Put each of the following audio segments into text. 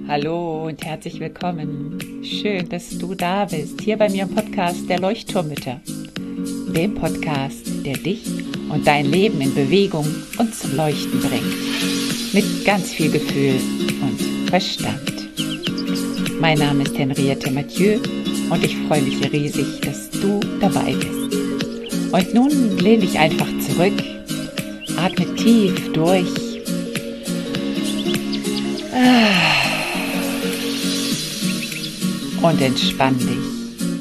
Hallo und herzlich willkommen. Schön, dass du da bist, hier bei mir im Podcast der Leuchtturmmütter. Dem Podcast, der dich und dein Leben in Bewegung und zum Leuchten bringt. Mit ganz viel Gefühl und Verstand. Mein Name ist Henriette Mathieu und ich freue mich riesig, dass du dabei bist. Und nun lehn dich einfach zurück, atme tief durch. Und entspann dich.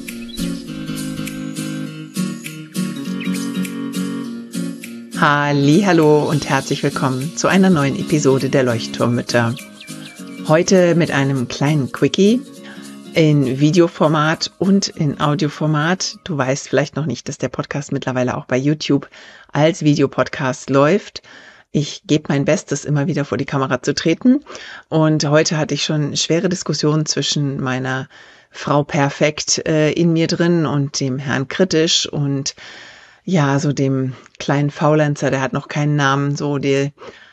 Hallihallo und herzlich willkommen zu einer neuen Episode der Leuchtturmmütter. Heute mit einem kleinen Quickie in Videoformat und in Audioformat. Du weißt vielleicht noch nicht, dass der Podcast mittlerweile auch bei YouTube als Videopodcast läuft. Ich gebe mein Bestes, immer wieder vor die Kamera zu treten. Und heute hatte ich schon schwere Diskussionen zwischen meiner Frau Perfekt in mir drin und dem Herrn Kritisch und ja, so dem kleinen Faulenzer, der hat noch keinen Namen, so der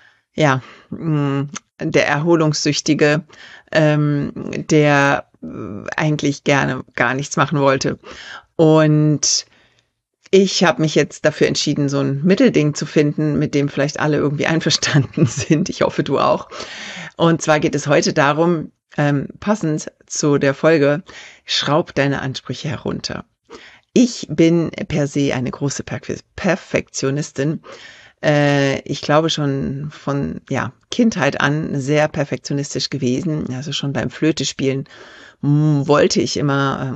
Erholungssüchtige, der eigentlich gerne gar nichts machen wollte. Und ich habe mich jetzt dafür entschieden, so ein Mittelding zu finden, mit dem vielleicht alle irgendwie einverstanden sind. Ich hoffe, du auch. Und zwar geht es heute darum, passend zu der Folge, schraub deine Ansprüche herunter. Ich bin per se eine große Perfektionistin. Ich glaube schon von Kindheit an sehr perfektionistisch gewesen. Also schon beim Flötespielen wollte ich immer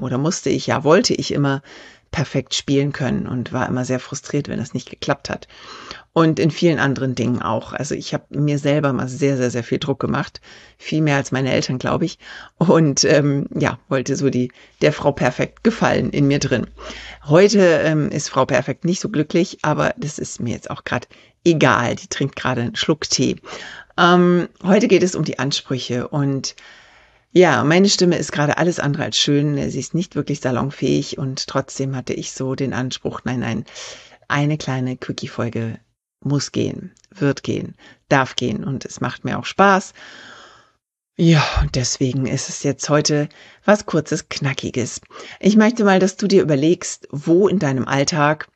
perfekt spielen können und war immer sehr frustriert, wenn das nicht geklappt hat. Und in vielen anderen Dingen auch. Also ich habe mir selber mal sehr, sehr, sehr viel Druck gemacht. Viel mehr als meine Eltern, glaube ich. Und wollte so der Frau Perfekt gefallen in mir drin. Heute ist Frau Perfekt nicht so glücklich, aber das ist mir jetzt auch gerade egal. Die trinkt gerade einen Schluck Tee. Heute geht es um die Ansprüche und ja, meine Stimme ist gerade alles andere als schön. Sie ist nicht wirklich salonfähig und trotzdem hatte ich so den Anspruch, nein, eine kleine Quickie-Folge muss gehen, wird gehen, darf gehen und es macht mir auch Spaß. Ja, und deswegen ist es jetzt heute was Kurzes, Knackiges. Ich möchte mal, dass du dir überlegst, wo in deinem Alltag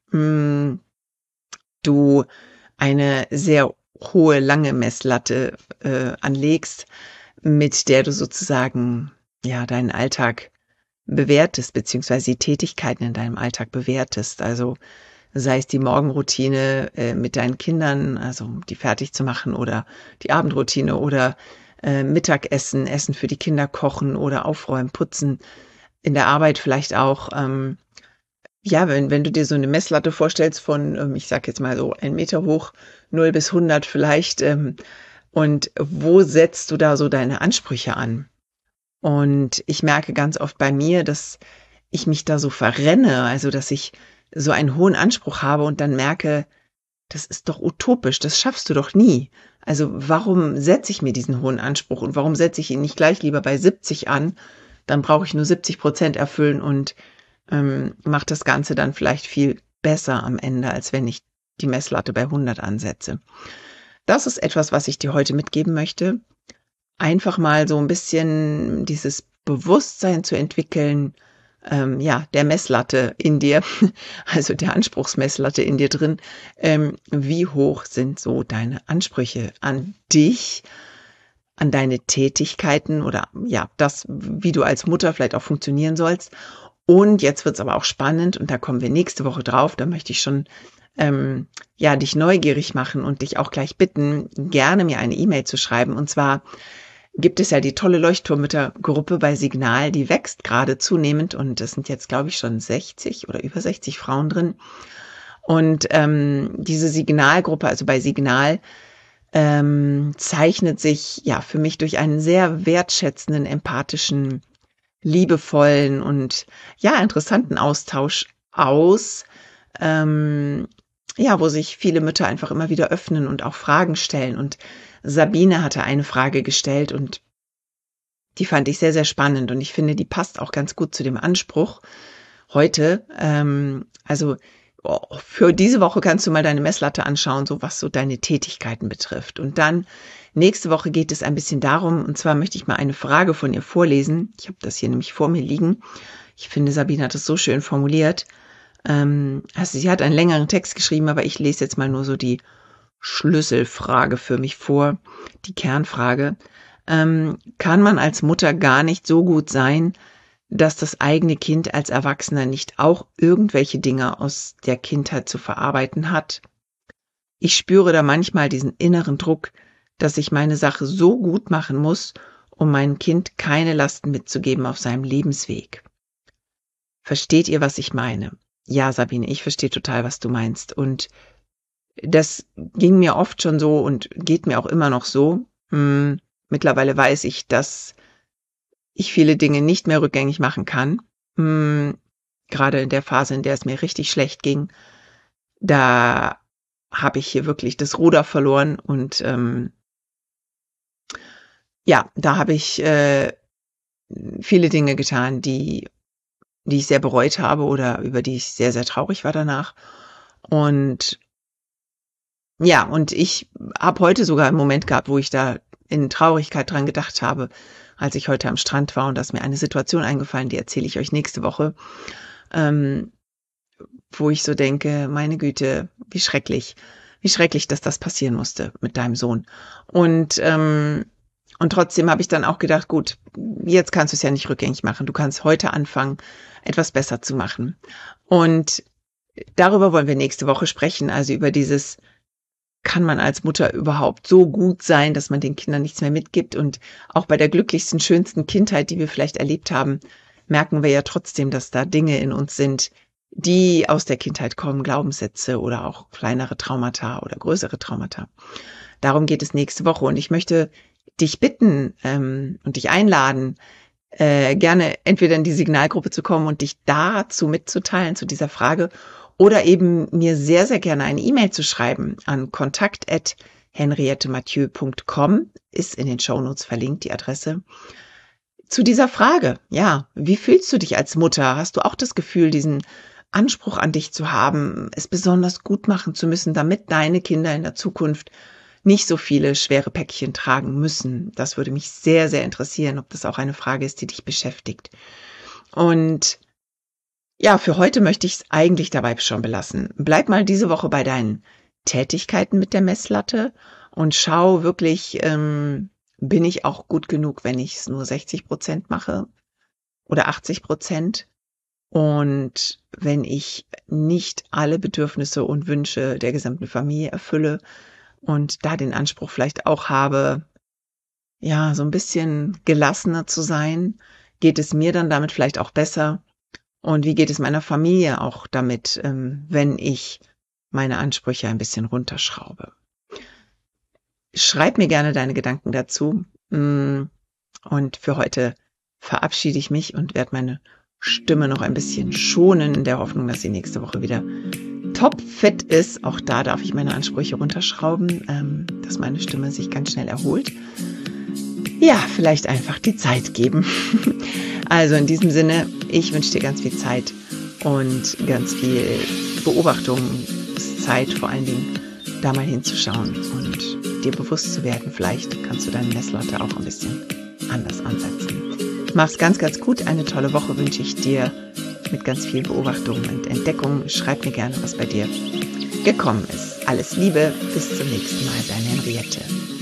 du eine sehr hohe, lange Messlatte anlegst, mit der du sozusagen deinen Alltag bewertest, beziehungsweise die Tätigkeiten in deinem Alltag bewertest. Also sei es die Morgenroutine mit deinen Kindern, also die fertig zu machen, oder die Abendroutine oder Mittagessen, Essen für die Kinder kochen oder aufräumen, putzen, in der Arbeit vielleicht auch. Wenn du dir so eine Messlatte vorstellst von, ich sag jetzt mal so 1 Meter hoch, 0 bis 100 vielleicht, und wo setzt du da so deine Ansprüche an? Und ich merke ganz oft bei mir, dass ich mich da so verrenne, also dass ich so einen hohen Anspruch habe und dann merke, das ist doch utopisch, das schaffst du doch nie. Also warum setze ich mir diesen hohen Anspruch und warum setze ich ihn nicht gleich lieber bei 70 an? Dann brauche ich nur 70% erfüllen und mache das Ganze dann vielleicht viel besser am Ende, als wenn ich die Messlatte bei 100 ansetze. Das ist etwas, was ich dir heute mitgeben möchte. Einfach mal so ein bisschen dieses Bewusstsein zu entwickeln, der Messlatte in dir, also der Anspruchsmesslatte in dir drin. Wie hoch sind so deine Ansprüche an dich, an deine Tätigkeiten oder das, wie du als Mutter vielleicht auch funktionieren sollst. Und jetzt wird's aber auch spannend und da kommen wir nächste Woche drauf. Da möchte ich schon dich neugierig machen und dich auch gleich bitten, gerne mir eine E-Mail zu schreiben. Und zwar gibt es ja die tolle Leuchtturmmütter-Gruppe bei Signal, die wächst gerade zunehmend und es sind jetzt, glaube ich, schon 60 oder über 60 Frauen drin. Und diese Signalgruppe, also bei Signal, zeichnet sich für mich durch einen sehr wertschätzenden, empathischen, liebevollen und interessanten Austausch aus, wo sich viele Mütter einfach immer wieder öffnen und auch Fragen stellen. Und Sabine hatte eine Frage gestellt und die fand ich sehr, sehr spannend und ich finde, die passt auch ganz gut zu dem Anspruch heute. Also für diese Woche kannst du mal deine Messlatte anschauen, so was so deine Tätigkeiten betrifft. Und dann nächste Woche geht es ein bisschen darum, und zwar möchte ich mal eine Frage von ihr vorlesen. Ich habe das hier nämlich vor mir liegen. Ich finde, Sabine hat das so schön formuliert. Also sie hat einen längeren Text geschrieben, aber ich lese jetzt mal nur so die Schlüsselfrage für mich vor, die Kernfrage. Kann man als Mutter gar nicht so gut sein, dass das eigene Kind als Erwachsener nicht auch irgendwelche Dinge aus der Kindheit zu verarbeiten hat? Ich spüre da manchmal diesen inneren Druck, dass ich meine Sache so gut machen muss, um meinem Kind keine Lasten mitzugeben auf seinem Lebensweg. Versteht ihr, was ich meine? Ja, Sabine, ich verstehe total, was du meinst. Und das ging mir oft schon so und geht mir auch immer noch so. Mittlerweile weiß ich, dass ich viele Dinge nicht mehr rückgängig machen kann. Gerade in der Phase, in der es mir richtig schlecht ging, da habe ich hier wirklich das Ruder verloren und da habe ich viele Dinge getan, die ich sehr bereut habe oder über die ich sehr, sehr traurig war danach. Und ja, und ich habe heute sogar einen Moment gehabt, wo ich da in Traurigkeit dran gedacht habe, als ich heute am Strand war, und da ist mir eine Situation eingefallen, die erzähle ich euch nächste Woche, wo ich so denke, meine Güte, wie schrecklich, dass das passieren musste mit deinem Sohn. Und trotzdem habe ich dann auch gedacht, gut, jetzt kannst du es ja nicht rückgängig machen. Du kannst heute anfangen, etwas besser zu machen. Und darüber wollen wir nächste Woche sprechen, also über dieses, kann man als Mutter überhaupt so gut sein, dass man den Kindern nichts mehr mitgibt? Und auch bei der glücklichsten, schönsten Kindheit, die wir vielleicht erlebt haben, merken wir ja trotzdem, dass da Dinge in uns sind, die aus der Kindheit kommen, Glaubenssätze oder auch kleinere Traumata oder größere Traumata. Darum geht es nächste Woche. Und ich möchte dich bitten und dich einladen, gerne entweder in die Signalgruppe zu kommen und dich dazu mitzuteilen, zu dieser Frage, oder eben mir sehr, sehr gerne eine E-Mail zu schreiben an kontakt@henriettemathieu.com, ist in den Shownotes verlinkt, die Adresse. Zu dieser Frage, ja, wie fühlst du dich als Mutter? Hast du auch das Gefühl, diesen Anspruch an dich zu haben, es besonders gut machen zu müssen, damit deine Kinder in der Zukunft nicht so viele schwere Päckchen tragen müssen? Das würde mich sehr, sehr interessieren, ob das auch eine Frage ist, die dich beschäftigt. Und ja, für heute möchte ich es eigentlich dabei schon belassen. Bleib mal diese Woche bei deinen Tätigkeiten mit der Messlatte und schau wirklich, bin ich auch gut genug, wenn ich es nur 60% mache oder 80%? Und wenn ich nicht alle Bedürfnisse und Wünsche der gesamten Familie erfülle und da den Anspruch vielleicht auch habe, ja, so ein bisschen gelassener zu sein, geht es mir dann damit vielleicht auch besser? Und wie geht es meiner Familie auch damit, wenn ich meine Ansprüche ein bisschen runterschraube? Schreib mir gerne deine Gedanken dazu. Und für heute verabschiede ich mich und werde meine Stimme noch ein bisschen schonen, in der Hoffnung, dass sie nächste Woche wieder topfit ist. Auch da darf ich meine Ansprüche runterschrauben, dass meine Stimme sich ganz schnell erholt. Ja, vielleicht einfach die Zeit geben. Also in diesem Sinne, ich wünsche dir ganz viel Zeit und ganz viel Beobachtungszeit, vor allen Dingen da mal hinzuschauen und dir bewusst zu werden. Vielleicht kannst du deine Messlatte auch ein bisschen anders ansetzen. Mach's ganz, ganz gut. Eine tolle Woche wünsche ich dir mit ganz viel Beobachtung und Entdeckung. Schreib mir gerne, was bei dir gekommen ist. Alles Liebe, bis zum nächsten Mal, deine Henriette.